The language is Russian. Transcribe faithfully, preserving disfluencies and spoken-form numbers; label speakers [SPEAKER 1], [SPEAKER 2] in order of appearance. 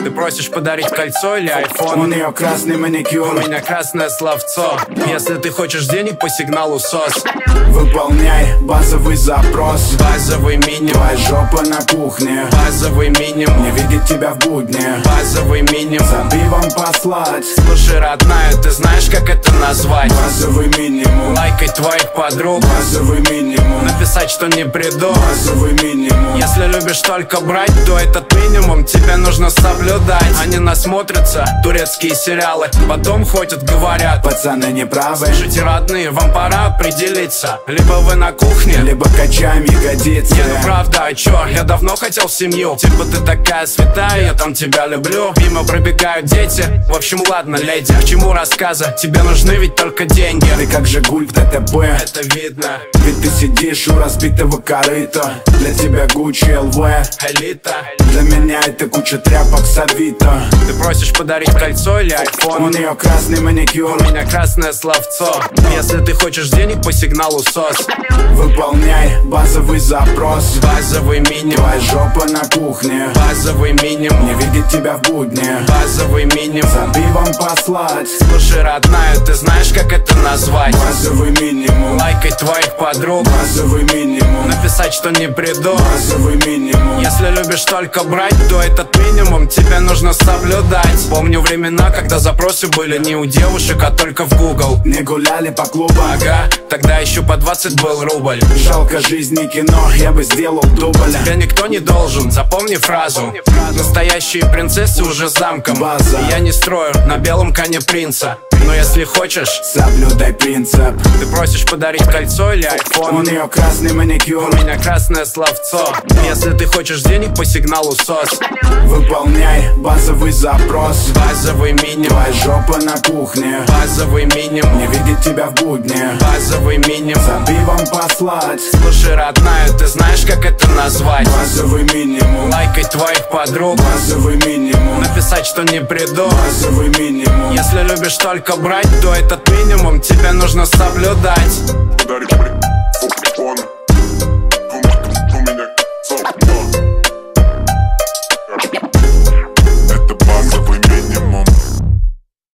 [SPEAKER 1] Ты просишь подарить кольцо или айфон?
[SPEAKER 2] У нее красный маникюр,
[SPEAKER 1] у меня красное словцо. Если ты хочешь денег по сигналу сос,
[SPEAKER 2] выполняй базовый запрос.
[SPEAKER 1] Базовый минимум.
[SPEAKER 2] Твоя жопа на кухне.
[SPEAKER 1] Базовый минимум.
[SPEAKER 2] Не видит тебя в будни.
[SPEAKER 1] Базовый минимум.
[SPEAKER 2] За пивом послать.
[SPEAKER 1] Слушай, родная, ты знаешь, как это назвать?
[SPEAKER 2] Базовый минимум.
[SPEAKER 1] Лайкать твоих подруг.
[SPEAKER 2] Базовый минимум.
[SPEAKER 1] Написать, что не приду.
[SPEAKER 2] Базовый минимум.
[SPEAKER 1] Если любишь только брать, то этот минимум тебе нужно соблюдать. Они насмотрятся турецкие сериалы, потом ходят, говорят:
[SPEAKER 2] пацаны не правы.
[SPEAKER 1] Слушайте, родные, вам пора определиться. Либо вы на кухне,
[SPEAKER 2] либо качаем ягодицы.
[SPEAKER 1] Не, ну правда, а чё? Я давно хотел семью. Типа ты такая святая, я там тебя люблю. Мимо пробегают дети. В общем, ладно, леди, к чему рассказы? Тебе нужны ведь только деньги.
[SPEAKER 2] Ты как Жигуль в ДТП.
[SPEAKER 1] Это видно.
[SPEAKER 2] Ведь ты сидишь у разбитого корыта. Для тебя Гуччи, эл вэ,
[SPEAKER 1] элита.
[SPEAKER 2] Для меня это куча тряпок с Авито.
[SPEAKER 1] Ты просишь подарить кольцо или айфон?
[SPEAKER 2] У нее красный маникюр,
[SPEAKER 1] у меня красное словцо. Если ты хочешь денег по сигналу сос,
[SPEAKER 2] выполняй базовый запрос.
[SPEAKER 1] Базовый минимум.
[SPEAKER 2] Твоя жопа на кухне.
[SPEAKER 1] Базовый минимум.
[SPEAKER 2] Не видит тебя в будни.
[SPEAKER 1] Базовый минимум.
[SPEAKER 2] За пивом послать.
[SPEAKER 1] Слушай, родная, ты знаешь, как это назвать?
[SPEAKER 2] Базовый минимум.
[SPEAKER 1] Лайкать твоих подруг.
[SPEAKER 2] Базовый минимум.
[SPEAKER 1] Написать, что не приду.
[SPEAKER 2] Базовый минимум.
[SPEAKER 1] Если любишь только брать, то этот минимум тебе нужно соблюдать. Помню времена, когда запросы были не у девушек, а только в Google.
[SPEAKER 2] Не гуляли по клубам.
[SPEAKER 1] Ага, тогда еще по двадцать был рубль.
[SPEAKER 2] Жалко жизни кино, я бы сделал дубль.
[SPEAKER 1] Тебя никто не должен, запомни фразу. Настоящие принцессы уже замком.
[SPEAKER 2] База.
[SPEAKER 1] Я не строю на белом коне принца. Но если хочешь,
[SPEAKER 2] соблюдай принцип.
[SPEAKER 1] Ты просишь подарить кольцо или айфон?
[SPEAKER 2] У нее красный маникюр,
[SPEAKER 1] у меня красное словцо. Если ты хочешь денег по сигналу сос,
[SPEAKER 2] выполняй базовый запрос.
[SPEAKER 1] Базовый минимум.
[SPEAKER 2] Твоя жопа на кухне.
[SPEAKER 1] Базовый минимум.
[SPEAKER 2] Не видит тебя в будни.
[SPEAKER 1] Базовый минимум.
[SPEAKER 2] За пивом послать.
[SPEAKER 1] Слушай, родная, ты знаешь, как это назвать?
[SPEAKER 2] Базовый минимум.
[SPEAKER 1] Лайкать твоих подруг.
[SPEAKER 2] Базовый минимум.
[SPEAKER 1] Написать, что не приду.
[SPEAKER 2] Базовый минимум.
[SPEAKER 1] Если любишь только брать, то этот минимум тебе нужно соблюдать.